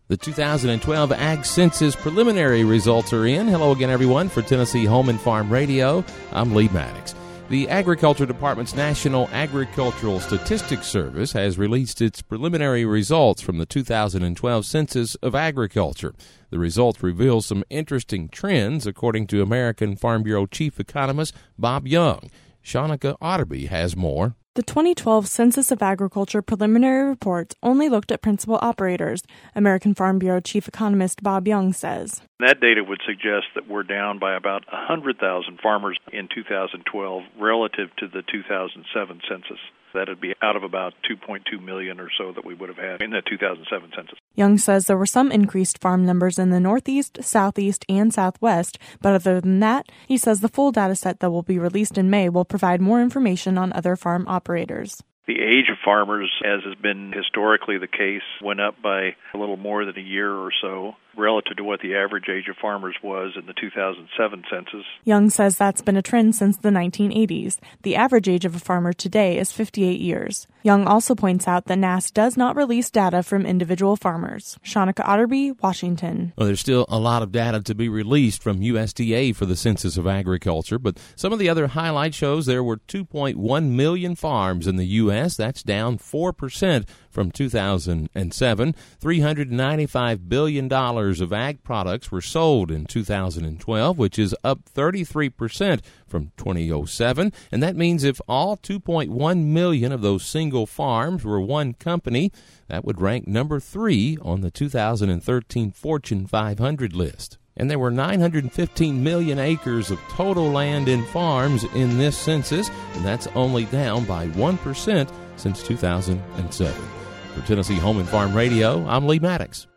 The 2012 Ag Census preliminary results are in. Hello again, everyone. For Tennessee Home and Farm Radio, I'm Lee Maddox. The Agriculture Department's National Agricultural Statistics Service has released its preliminary results from the 2012 Census of Agriculture. The results reveal some interesting trends, according to American Farm Bureau Chief Economist Bob Young. Shanika Otterby has more. The 2012 Census of Agriculture preliminary report only looked at principal operators, American Farm Bureau Chief Economist Bob Young says. That data would suggest that we're down by about 100,000 farmers in 2012 relative to the 2007 census. That would be out of about 2.2 million or so that we would have had in the 2007 census. Young says there were some increased farm numbers in the Northeast, Southeast, and Southwest, but other than that, he says the full data set that will be released in May will provide more information on other farm operators. The age of farmers, as has been historically the case, went up by a little more than a year or so relative to what the average age of farmers was in the 2007 census. Young says that's been a trend since the 1980s. The average age of a farmer today is 58 years. Young also points out that NASS does not release data from individual farmers. Shanika Otterby, Washington. Well, there's still a lot of data to be released from USDA for the Census of Agriculture, but some of the other highlights shows there were 2.1 million farms in the U.S. That's down 4% from 2007. $395 billion of ag products were sold in 2012, which is up 33% from 2007. And that means if all 2.1 million of those single farms were one company, that would rank number 3 on the 2013 Fortune 500 list. And there were 915 million acres of total land in farms in this census, and that's only down by 1% since 2007. For Tennessee Home and Farm Radio, I'm Lee Maddox.